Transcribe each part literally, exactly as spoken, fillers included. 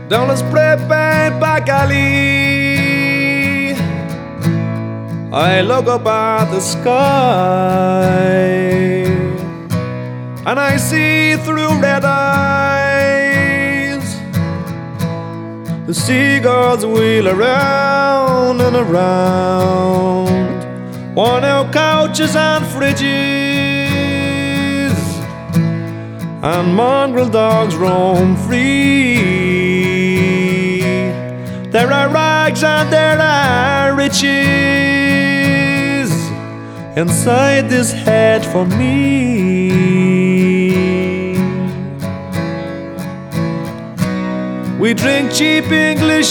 down the spray paint back alley, I look up at the sky and I see through red eyes the seagulls wheel around and around, worn out couches and fridges, and mongrel dogs roam free. There are rags and there are riches inside this head for me. We drink cheap English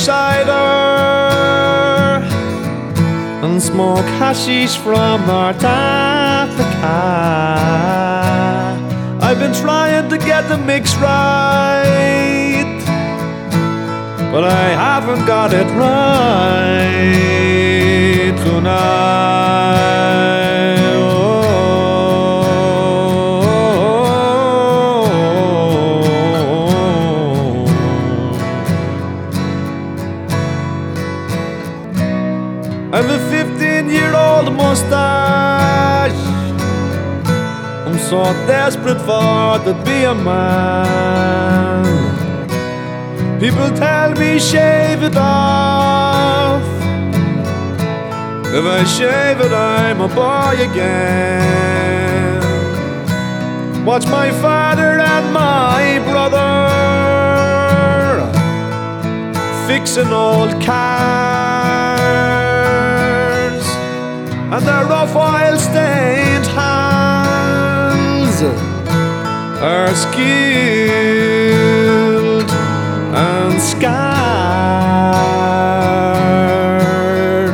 cider and smoke hashish from North Africa. I've been trying to get the mix right, but I haven't got it right tonight. Oh. I've a fifteen-year-old mustache. I'm so desperate for to be a man. People tell me shave it off. If I shave it, I'm a boy again. Watch my father and my brother fixing old cars, and their rough oil-stained hands are skilled and scarred.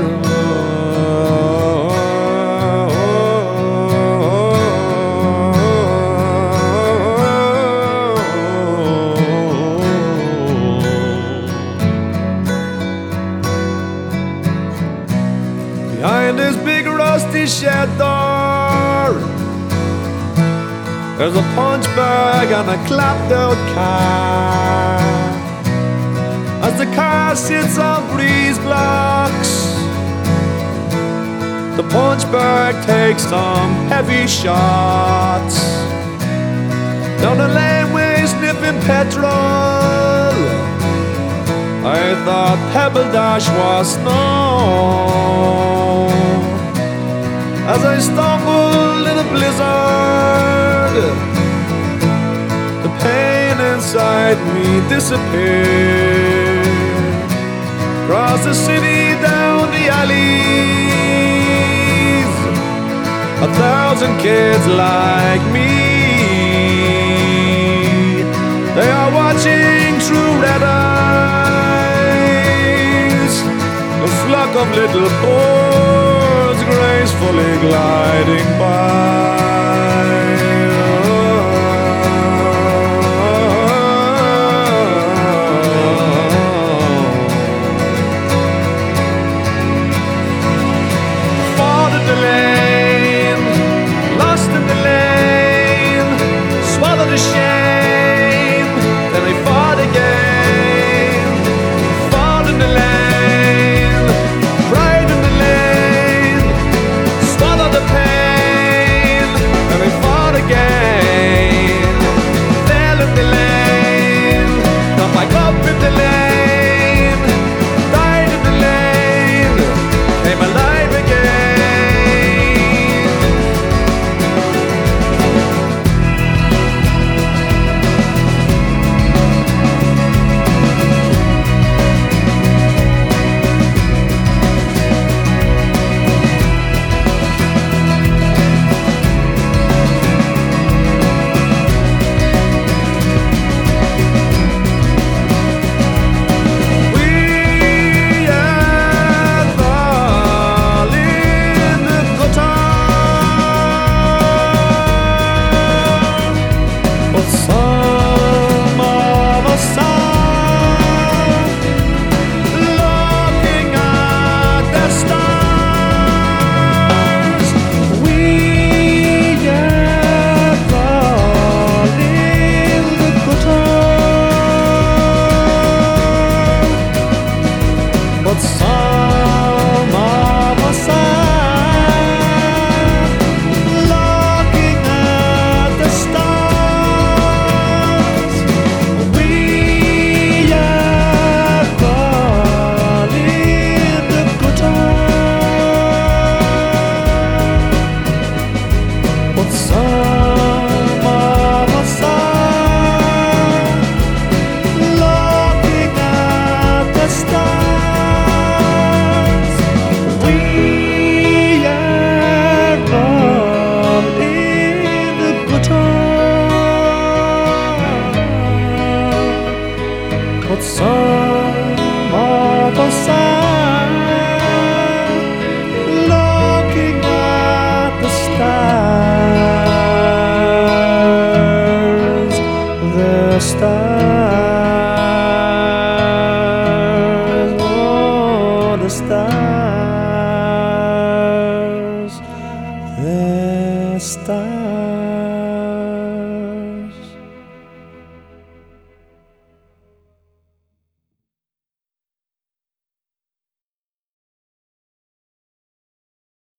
Behind this big rusty shed door, there's a punch bag and a clapped out car. As the car sits on breeze blocks, the punch bag takes some heavy shots. Down the laneway sniffing petrol, I thought Pebble Dash was snow. As I stumbled in a blizzard, the pain inside me disappeared. Across the city, down the alleys, a thousand kids like me. They are watching through red eyes, a flock of little birds gracefully gliding by. The shame, then I fought again. Fought in the lane, cried in the lane, swallowed the pain, and I the stars.